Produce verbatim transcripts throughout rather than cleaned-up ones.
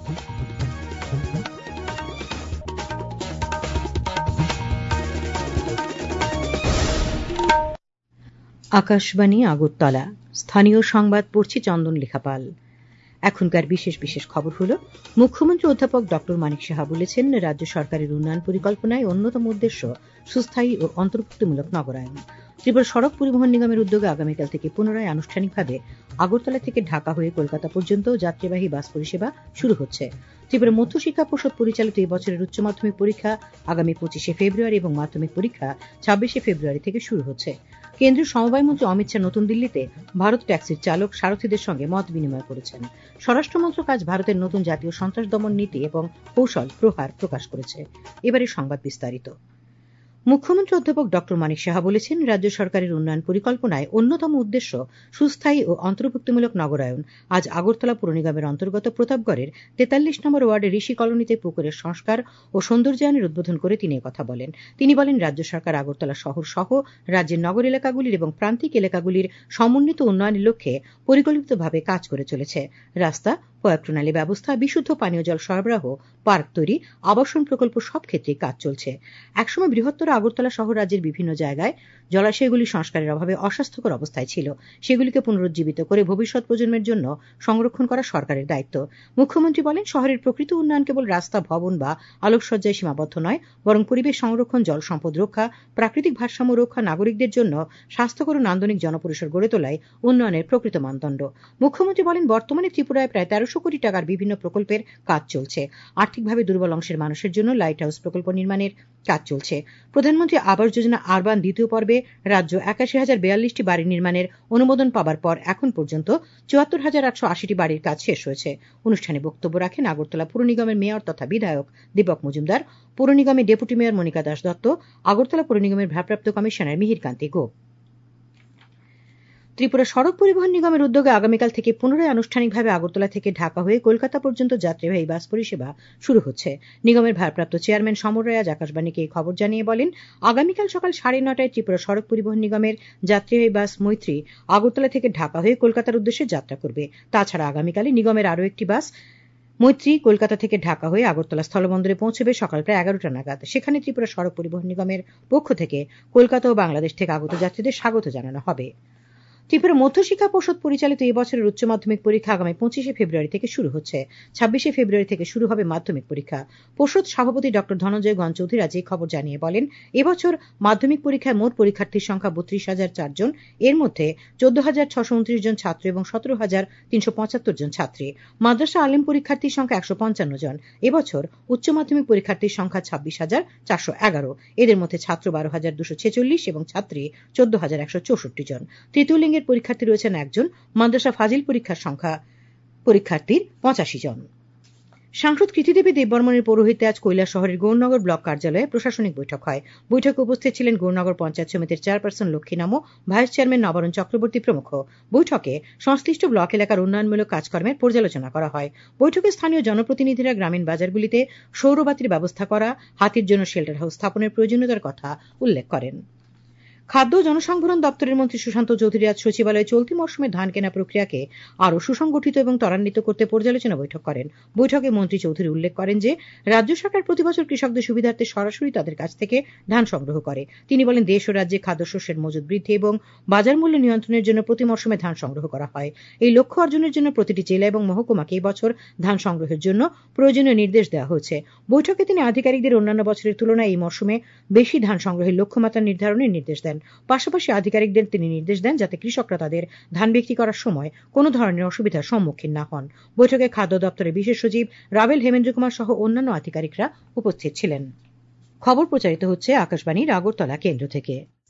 আকাশবাণী আগরতলা। স্থানীয় সংবাদ পড়ছি চন্দন লেখাপাল। এখনকার বিশেষ বিশেষ খবর হল, মুখ্যমন্ত্রী অধ্যাপক ডক্টর মানিক সাহা বলেছেন, রাজ্য সরকারের উন্নয়ন পরিকল্পনায় অন্যতম উদ্দেশ্য সুস্থায়ী ও অন্তর্ভুক্তিমূলক নগরায়ন। ত্রিপুরা সড়ক পরিবহন নিগমের উদ্যোগে আগামীকাল থেকে পুনরায় আনুষ্ঠানিকভাবে আগরতলা থেকে ঢাকা হয়ে কলকাতা পর্যন্ত যাত্রীবাহী বাস পরিষেবা শুরু হচ্ছে। ত্রিপুরা মধ্যশিক্ষা পর্ষদ পরিচালিত এই বছরের উচ্চ মাধ্যমিক পরীক্ষা আগামী পঁচিশে ফেব্রুয়ারি এবং মাধ্যমিক পরীক্ষা ছাব্বিশে ফেব্রুয়ারি থেকে শুরু হচ্ছে। কেন্দ্রীয় সমবায় মন্ত্রী অমিত শাহ নতুন দিল্লিতে ভারত ট্যাক্সির চালক সারথীদের সঙ্গে মত বিনিময় করেছেন। স্বরাষ্ট্রমন্ত্রক আজ ভারতের নতুন জাতীয় সন্ত্রাস দমন নীতি এবং কৌশল প্রহার প্রকাশ করেছে। এবারে সংবাদ বিস্তারিত। মুখ্যমন্ত্রী অধ্যাপক ডক্টর মানিক সাহা বলেছেন, রাজ্য সরকারের উন্নয়ন পরিকল্পনায় অন্যতম উদ্দেশ্য সুস্থায়ী ও অন্তর্ভুক্তিমূলক নগরায়ন। আজ আগরতলা পুর নিগমের অন্তর্গত প্রতাপগড়ের তেতাল্লিশ নম্বর ওয়ার্ডের ঋষি কলোনিতে পুকুরের সংস্কার ও সৌন্দর্যায়নের উদ্বোধন করে তিনি কথা বলেন। তিনি বলেন, রাজ্য সরকার আগরতলা শহর সহ রাজ্যের নগর এলাকাগুলির এবং প্রান্তিক এলাকাগুলির সমন্বিত উন্নয়নের লক্ষ্যে পরিকল্পিতভাবে কাজ করে চলেছে। রাস্তা, পয়ঃ প্রণালী ব্যবস্থা, বিশুদ্ধ পানীয় জল সরবরাহ, পার্ক তৈরি, আবাসন প্রকল্প সব ক্ষেত্রেই কাজ চলছে। একসময় বৃহত্তর আগরতলা শহর রাজ্যের বিভিন্ন জায়গায় জলাশয়গুলি সংস্কারের অভাবে অস্বাস্থ্যকর অবস্থায় ছিল। সেগুলিকে পুনরুজ্জীবিত করে ভবিষ্যৎ প্রজন্মের জন্য সংরক্ষণ করা সরকারের দায়িত্ব। মুখ্যমন্ত্রী বলেন, শহরের প্রকৃত উন্নয়ন কেবল রাস্তা, ভবন বা আলোকসজ্জায় সীমাবদ্ধ নয়, বরং পরিবেশ সংরক্ষণ, জল সম্পদ রক্ষা, প্রাকৃতিক ভারসাম্য রক্ষা, নাগরিকদের জন্য স্বাস্থ্যকর ও নান্দনিক জনপরিসর গড়ে তোলাই উন্নয়নের প্রকৃত মানদণ্ড। মুখ্যমন্ত্রী বলেন, বর্তমানে ত্রিপুরায় প্রায় তেরোশো কোটি টাকার বিভিন্ন প্রকল্পের কাজ চলছে। আর্থিকভাবে দুর্বল অংশের মানুষের জন্য লাইট হাউস প্রকল্প নির্মাণের কাজ চলছে। প্রধানমন্ত্রী আবাস যোজনা আরবান দ্বিতীয় পর্বে রাজ্য একাশি হাজার বিয়াল্লিশটি বাড়ি নির্মাণের অনুমোদন পাবার পর এখন পর্যন্ত চুয়াত্তর হাজার আটশো আশিটি বাড়ির কাজ শেষ হয়েছে। অনুষ্ঠানে বক্তব্য রাখেন আগরতলা পুর নিগমের মেয়র তথা বিধায়ক দীপক মজুমদার, পুর নিগমের ডেপুটি মেয়র মনিকা দাস দত্ত, আগরতলা পুর নিগমের ভারপ্রাপ্ত কমিশনার মিহির কান্তি গোপ। ত্রিপুরা সড়ক পরিবহন নিগমের উদ্যোগে আগামীকাল থেকে পুনরায় আনুষ্ঠানিকভাবে আগরতলা থেকে ঢাকা হয়ে কলকাতা পর্যন্ত যাত্রীবাহী বাস পরিষেবা শুরু হচ্ছে। নিগমের ভারপ্রাপ্ত চেয়ারম্যান সমর রায় আজ আকাশবাণীকে এই খবর জানিয়ে বলেন, আগামীকাল সকাল সাড়ে নটায় ত্রিপুরা সড়ক পরিবহন নিগমের যাত্রীবাহী বাস মৈত্রী আগরতলা থেকে ঢাকা হয়ে কলকাতার উদ্দেশ্যে যাত্রা করবে। তাছাড়া আগামীকালই নিগমের আরও একটি বাস মৈত্রী কলকাতা থেকে ঢাকা হয়ে আগরতলা স্থলবন্দরে পৌঁছবে সকাল প্রায় এগারোটা নাগাদ। সেখানে ত্রিপুরা সড়ক পরিবহন নিগমের পক্ষ থেকে কলকাতা ও বাংলাদেশ থেকে আগত যাত্রীদের স্বাগত জানানো হবে। ত্রিপুরা মধ্যশিক্ষা পর্ষদ পরিচালিত এই বছরের উচ্চ মাধ্যমিক পরীক্ষা আগামী পঁচিশে ফেব্রুয়ারি থেকে শুরু হচ্ছে। ছাব্বিশে ফেব্রুয়ারি থেকে শুরু হবে মাধ্যমিক পরীক্ষা। পর্ষদ সভাপতি ডক্টর ধনঞ্জয় গণ চৌধুরী আজ এই খবর জানিয়ে বলেন, এবছর মাধ্যমিক পরীক্ষায় মোট পরীক্ষার্থীর সংখ্যা বত্রিশ হাজার চার জন। এর মধ্যে চোদ্দ হাজার ছশো উনত্রিশ জন ছাত্র এবং সতেরো হাজার তিনশো পঁচাত্তর জন ছাত্রী। মাদ্রাসা আলিম পরীক্ষার্থীর সংখ্যা একশো পঞ্চান্ন জন। এবছর উচ্চ মাধ্যমিক পরীক্ষার্থীর সংখ্যা ছাব্বিশ হাজার চারশো এগারো। এদের মধ্যে ছাত্র বারো হাজার দুশো ছেচল্লিশ এবং ছাত্রী চোদ্দ হাজার একশো চৌষট্টি জন। তৃতীয় লিঙ্গের পরীক্ষার্থী রয়েছেন একজন। মাদ্রাসা ফাজিল পরীক্ষার সংখ্যা পরীক্ষার্থীর পঁচাশি জন। সাংসদ কৃতিদেবী দেববর্মনের পৌরোহিত্যে আজ কৈলাস শহরের গৌরনগর ব্লক কার্যালয়ে প্রশাসনিক বৈঠক হয়। বৈঠকে উপস্থিত ছিলেন গৌরনগর পঞ্চায়েত সমিতির চেয়ারপারসন লক্ষ্মী নামো, ভাইস চেয়ারম্যান নবরণ চক্রবর্তী প্রমুখ। বৈঠকে সংশ্লিষ্ট ব্লক এলাকার উন্নয়নমূলক কাজকর্মের পর্যালোচনা করা হয়। বৈঠকে স্থানীয় জনপ্রতিনিধিরা গ্রামীণ বাজারগুলিতে সৌরবাতির ব্যবস্থা করা, হাতির জন্য শেল্টার হাউস স্থাপনের প্রয়োজনীয়তার কথা উল্লেখ করেন। খাদ্য ও জনসংভরণ দপ্তরের মন্ত্রী সুশান্ত চৌধুরী আজ সচিবালয়ে চলতি মৌসুমে ধান কেনা প্রক্রিয়াকে আরও সুসংগঠিত এবং ত্বরান্বিত করতে পর্যালোচনা বৈঠক করেন। বৈঠকে মন্ত্রী চৌধুরী উল্লেখ করেন যে, রাজ্য সরকার প্রতিবছর কৃষকদের সুবিধার্থে সরাসরি তাদের কাছ থেকে ধান সংগ্রহ করে। তিনি বলেন, দেশ ও রাজ্যে খাদ্যশস্যের মজুত বৃদ্ধি এবং বাজার মূল্য নিয়ন্ত্রণের জন্য প্রতি মৌসুমে ধান সংগ্রহ করা হয়। এই লক্ষ্য অর্জনের জন্য প্রতিটি জেলা এবং মহকুমাকে এই বছর ধান সংগ্রহের জন্য প্রয়োজনীয় নির্দেশ দেওয়া হয়েছে। বৈঠকে তিনি আধিকারিকদের অন্যান্য বছরের তুলনায় এই মৌসুমে বেশি ধান সংগ্রহের লক্ষ্যমাত্রা নির্ধারণের নির্দেশ দেন। পাশাপাশি আধিকারিকদের তিনি নির্দেশ দেন যাতে কৃষকরা তাদের ধান বিক্রি করার সময় কোনো ধরনের অসুবিধার সম্মুখীন না হন। বৈঠকে খাদ্য দপ্তরের বিশেষ সচিব রাভেল হেমেন্দ্র কুমার সহ অন্যান্য আধিকারিকরা উপস্থিত ছিলেন। খবর প্রচারিত হচ্ছে আকাশবাণীর আগরতলা কেন্দ্র থেকে।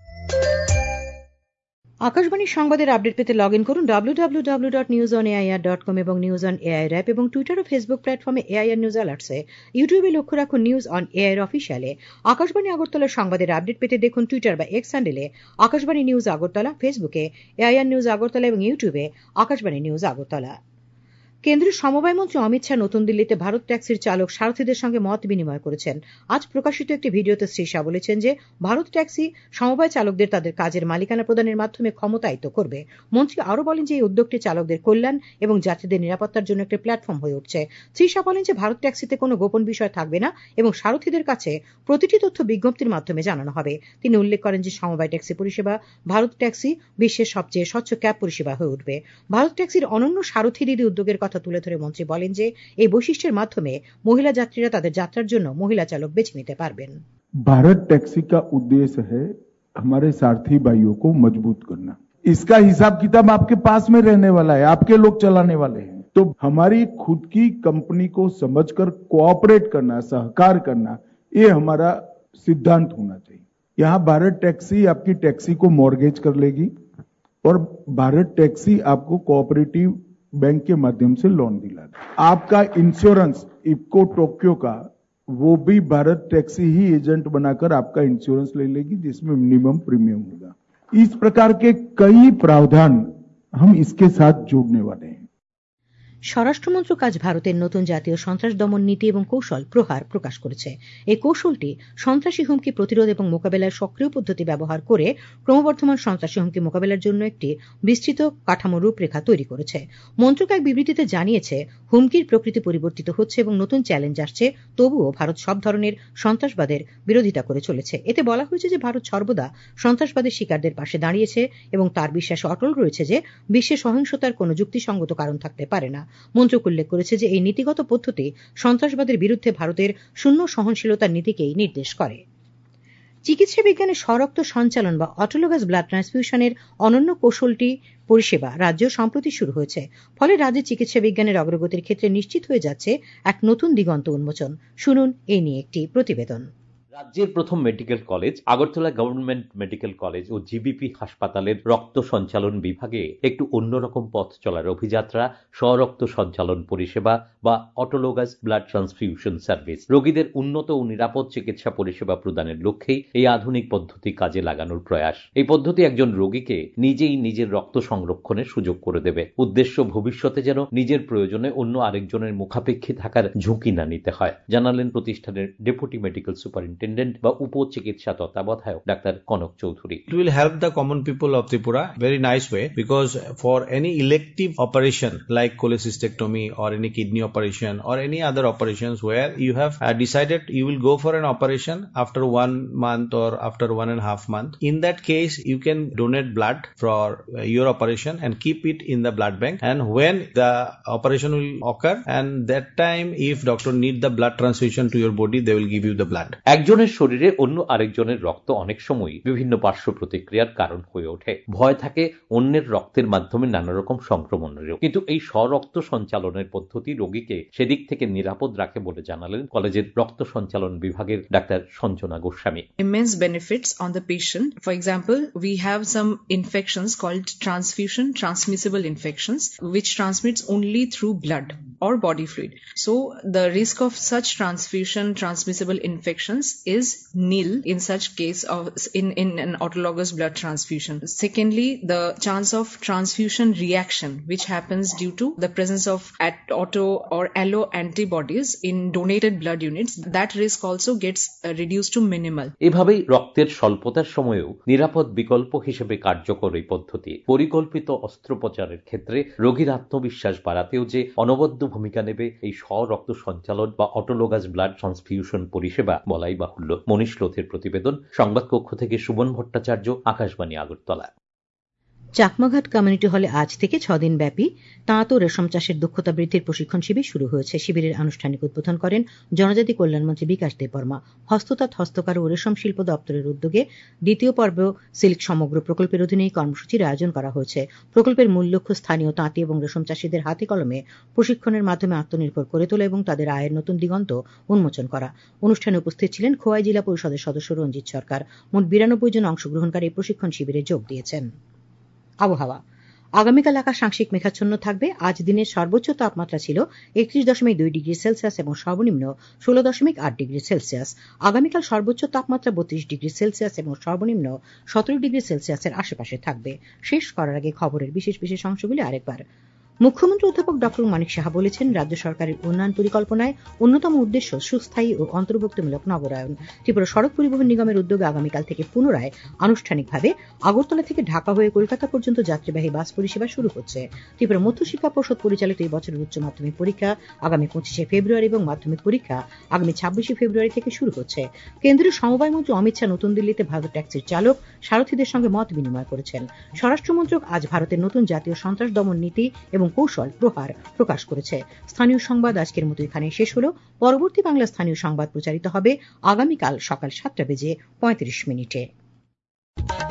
আকাশবাণীর সংবাদের আপডেট পেতে লগ ইন করুন W W W dot news on AIR dot com এবং নিউজ অন এআইআর অ্যাপ এবং টুইটার ও ফেসবুক প্ল্যাটফর্মে এআইআর নিউজ অ্যালার্টসে। ইউটিউবে লক্ষ্য রাখুন নিউজ অন এআইআর অফিসিয়ালে। আকাশবাণী আগরতলার সংবাদের আপডেট পেতে দেখুন টুইটার বা এক্স হ্যান্ডেলে আকাশবাণী নিউজ আগরতলা, ফেসবুকে এআইআর নিউজ আগরতলা এবং ইউটিউবে আকাশবাণী নিউজ আগরতলা। কেন্দ্রীয় সমবায় মন্ত্রী অমিত শাহ নতুন দিল্লিতে ভারত ট্যাক্সির চালক সারথীদের সঙ্গে মত বিনিময় করেছেন। আজ প্রকাশিত একটি ভিডিওতে শ্রী শাহ বলেছেন যে ভারত ট্যাক্সি সমবায় চালকদের তাদের কাজের মালিকানা প্রদানের মাধ্যমে ক্ষমতায়িত করবে। মন্ত্রী আরও বলেন যে এই উদ্যোগটি চালকদের কল্যাণ এবং যাত্রীদের নিরাপত্তার জন্য একটি প্ল্যাটফর্ম হয়ে উঠছে। শ্রী শাহ বলেন যে ভারত ট্যাক্সিতে কোনো গোপন বিষয় থাকবে না এবং সারথীদের কাছে প্রতিটি তথ্য বিজ্ঞপ্তির মাধ্যমে জানানো হবে। তিনি উল্লেখ করেন যে সমবায় ট্যাক্সি পরিষেবা ভারত ট্যাক্সি বিশ্বের সবচেয়ে স্বচ্ছ ক্যাব পরিষেবা হয়ে উঠবে। ভারত ট্যাক্সির অনন্য সারথী দিদি উদ্যোগের কথা তুলে ধরে মন্ত্রী বলেন যে এই বৈশিষ্ট্যের মাধ্যমে মহিলা যাত্রীরা তাদের যাত্রার জন্য মহিলা চালক বেছে নিতে পারবেন। भारत टैक्सी का उद्देश्य है हमारे सारथी भाइयों को मजबूत करना। इसका हिसाब किताब आपके पास में रहने वाला है, आपके लोग चलाने वाले हैं। तो हमारी खुद की कंपनी को समझकर कोऑपरेट करना, सहकार करना, ये हमारा सिद्धांत होना चाहिए। यहाँ भारत टैक्सी आपकी टैक्सी को मॉर्गेज कर लेगी और भारत टैक्सी आपको कोऑपरेटिव बैंक के माध्यम से लोन दिलाएगा। आपका इंश्योरेंस इफ्को टोक्यो का वो भी भारत टैक्सी ही एजेंट बनाकर आपका इंश्योरेंस ले लेगी, जिसमें मिनिमम प्रीमियम होगा। इस प्रकार के कई प्रावधान हम इसके साथ जोड़ने वाले हैं। স্বরাষ্ট্রমন্ত্রক আজ ভারতের নতুন জাতীয় সন্ত্রাস দমন নীতি এবং কৌশল প্রহার প্রকাশ করেছে। এই কৌশলটি সন্ত্রাসী হুমকি প্রতিরোধ এবং মোকাবেলার সক্রিয় পদ্ধতি ব্যবহার করে ক্রমবর্ধমান সন্ত্রাসী হুমকি মোকাবেলার জন্য একটি বিস্তৃত কাঠামো রূপরেখা তৈরি করেছে। মন্ত্রক এক বিবৃতিতে জানিয়েছে হুমকির প্রকৃতি পরিবর্তিত হচ্ছে এবং নতুন চ্যালেঞ্জ আসছে, তবুও ভারত সব ধরনের সন্ত্রাসবাদের বিরোধিতা করে চলেছে। এতে বলা হয়েছে যে ভারত সর্বদা সন্ত্রাসবাদের শিকারদের পাশে দাঁড়িয়েছে এবং তার বিশ্বাসে অটল রয়েছে যে বিশ্বে সহিংসতার কোনো যুক্তিসঙ্গত কারণ থাকতে পারে না। মন্ত্রক উল্লেখ করেছে যে এই নীতিগত পদ্ধতি সন্ত্রাসবাদের বিরুদ্ধে ভারতের শূন্য সহনশীলতার নীতিকেই নির্দেশ করে। চিকিৎসা বিজ্ঞানে স্বরক্ত সঞ্চালন বা অটোলোগাস ব্লাড ট্রান্সফিউশনের অনন্য কৌশলটি পরিষেবা রাজ্য সম্প্রতি শুরু হয়েছে। ফলে রাজ্যের চিকিৎসা বিজ্ঞানের অগ্রগতির ক্ষেত্রে নিশ্চিত হয়ে যাচ্ছে এক নতুন দিগন্ত উন্মোচন। শুনুন এই নিয়ে একটি প্রতিবেদন। রাজ্যের প্রথম medical college Agartala government medical college ও জিবিপি হাসপাতালের রক্ত সঞ্চালন বিভাগে একটু অন্যরকম পথ চলার অভিযাত্রা স্বরক্ত সঞ্চালন পরিষেবা বা অটোলোগাস ব্লাড ট্রান্সফিউশন সার্ভিস। রোগীদের উন্নত ও নিরাপদ চিকিৎসা পরিষেবা প্রদানের লক্ষ্যেই এই আধুনিক পদ্ধতি কাজে লাগানোর প্রয়াস। এই পদ্ধতি একজন রোগীকে নিজেই নিজের রক্ত সংরক্ষণের সুযোগ করে দেবে। উদ্দেশ্য ভবিষ্যতে যেন নিজের প্রয়োজনে অন্য আরেকজনের মুখাপেক্ষী থাকার ঝুঁকি না নিতে হয়, জানালেন প্রতিষ্ঠানের ডেপুটি মেডিকেল সুপারিনটেন্ডেন্ট বা উপ চিকিৎসা তত্ত্বাবধায়ক doctor Kanak Chowdhury. It will help the common people of Tripura very nice way, because for any elective operation like cholecystectomy or any kidney operation or any other operations where you have uh, decided you will go for an operation after one month or after one and a half month, in that case you can donate blood for uh, your operation and keep it in the blood bank, and when the operation will occur and that time if doctor need the blood transfusion to your body, they will give you the blood. একজনের শরীরে অন্য আরেকজনের রক্ত অনেক সময় বিভিন্ন পার্শ্ব প্রতিক্রিয়ার কারণ হয়ে ওঠে। ভয় থাকে অন্যের রক্তের মাধ্যমে নানা রকম সংক্রমণেরও, কিন্তু এই স্বরক্ত সঞ্চালনের পদ্ধতি রোগীকে সেদিক থেকে নিরাপদ রাখে বলে জানালেন কলেজের রক্ত সঞ্চালন বিভাগের doctor Sanjana Goswami. Immense benefits on the patient. For example, we have some infections called transfusion transmissible infections, which transmits only through blood or body fluid. So the risk of such transfusion transmissible infections is nil in such case of in, in an autologous blood transfusion. Secondly, the chance of transfusion reaction, which happens due to the presence of at auto or allo antibodies in donated blood units, that risk also gets uh, reduced to minimal. এভাবেই রক্তের স্বল্পতার সময়েও নিরাপদ বিকল্প হিসেবে কার্যকর এই পদ্ধতি পরিকল্পিত অস্ত্রোপচারের ক্ষেত্রে রোগীর আত্মবিশ্বাস বাড়াতেও যে অনবদ্য ভূমিকা নেবে এই স্বরক্ত সঞ্চালন বা অটোলোগাস ব্লাড ট্রান্সফিউশন পরিষেবা বলাই বাহুল্য। মনীষ লোথের প্রতিবেদন, সংবাদ কক্ষ থেকে সুমন ভট্টাচার্য, আকাশবাণী আগরতলা। চাকমাঘাট কমিউনিটি হলে আজ থেকে ছদিন ব্যাপী তাঁত ও রেশম চাষের দক্ষতা বৃদ্ধির প্রশিক্ষণ শিবির শুরু হয়েছে। শিবিরের আনুষ্ঠানিক উদ্বোধন করেন জনজাতি কল্যাণমন্ত্রী বিকাশ দেববর্মা। হস্ততাঁত, হস্তকার ও রেশম শিল্প দপ্তরের উদ্যোগে দ্বিতীয় পর্ব সিল্ক সমগ্র প্রকল্পের অধীনে এই কর্মসূচির আয়োজন করা হয়েছে। প্রকল্পের মূল লক্ষ্য স্থানীয় তাঁতি এবং রেশম চাষীদের হাতে কলমে প্রশিক্ষণের মাধ্যমে আত্মনির্ভর করে তোলা এবং তাদের আয়ের নতুন দিগন্ত উন্মোচন করা। অনুষ্ঠানে উপস্থিত ছিলেন খোয়াই জেলা পরিষদের সদস্য রঞ্জিত সরকার। মোট বিরানব্বই জন অংশগ্রহণকারী এই প্রশিক্ষণ শিবিরে যোগ দিয়েছেন। আবহাওয়া। আগামীকাল আকাশ আংশিক মেঘাচ্ছন্ন থাকবে। আজ দিনের সর্বোচ্চ তাপমাত্রা ছিল একত্রিশ দশমিক দুই ডিগ্রি সেলসিয়াস এবং সর্বনিম্ন ষোলো দশমিক আট ডিগ্রি সেলসিয়াস। আগামীকাল সর্বোচ্চ তাপমাত্রা বত্রিশ ডিগ্রি সেলসিয়াস এবং সর্বনিম্ন সতেরো ডিগ্রি সেলসিয়াসের আশেপাশে থাকবে। শেষ করার আগে খবরের বিশেষ বিশেষ অংশগুলি আরেকবার। মুখ্যমন্ত্রী অধ্যাপক ডক্টর মানিক সাহা বলেছেন, রাজ্য সরকারের উন্নয়ন পরিকল্পনায় অন্যতম উদ্দেশ্য সুস্থায়ী ও অন্তর্ভুক্তিমূলক নগরায়ন। ত্রিপুরা সড়ক পরিবহন নিগমের উদ্যোগে আগামীকাল থেকে পুনরায় আনুষ্ঠানিকভাবে আগরতলা থেকে ঢাকা হয়ে কলকাতা পর্যন্ত যাত্রীবাহী বাস পরিষেবা শুরু হচ্ছে। ত্রিপুরা মধ্য শিক্ষা পর্ষদ পরিচালিত এই বছরের উচ্চ মাধ্যমিক পরীক্ষা আগামী পঁচিশে ফেব্রুয়ারি এবং মাধ্যমিক পরীক্ষা আগামী ছাব্বিশে ফেব্রুয়ারি থেকে শুরু হচ্ছে। কেন্দ্রীয় সমবায় মন্ত্রী অমিত শাহ নতুন দিল্লিতে ভারত ট্যাক্সির চালক সারথীদের সঙ্গে মত বিনিময় করেছেন। স্বরাষ্ট্রমন্ত্রক আজ ভারতের নতুন জাতীয় সন্ত্রাস দমন নীতি এবং কৌশল প্রহার প্রকাশ করেছে। স্থানীয় সংবাদ আজকের মতো এখানে শেষ হলো। পরবর্তী বাংলা স্থানীয় সংবাদ প্রচারিত হবে আগামীকাল সকাল সাতটা বেজে পঁয়ত্রিশ মিনিটে।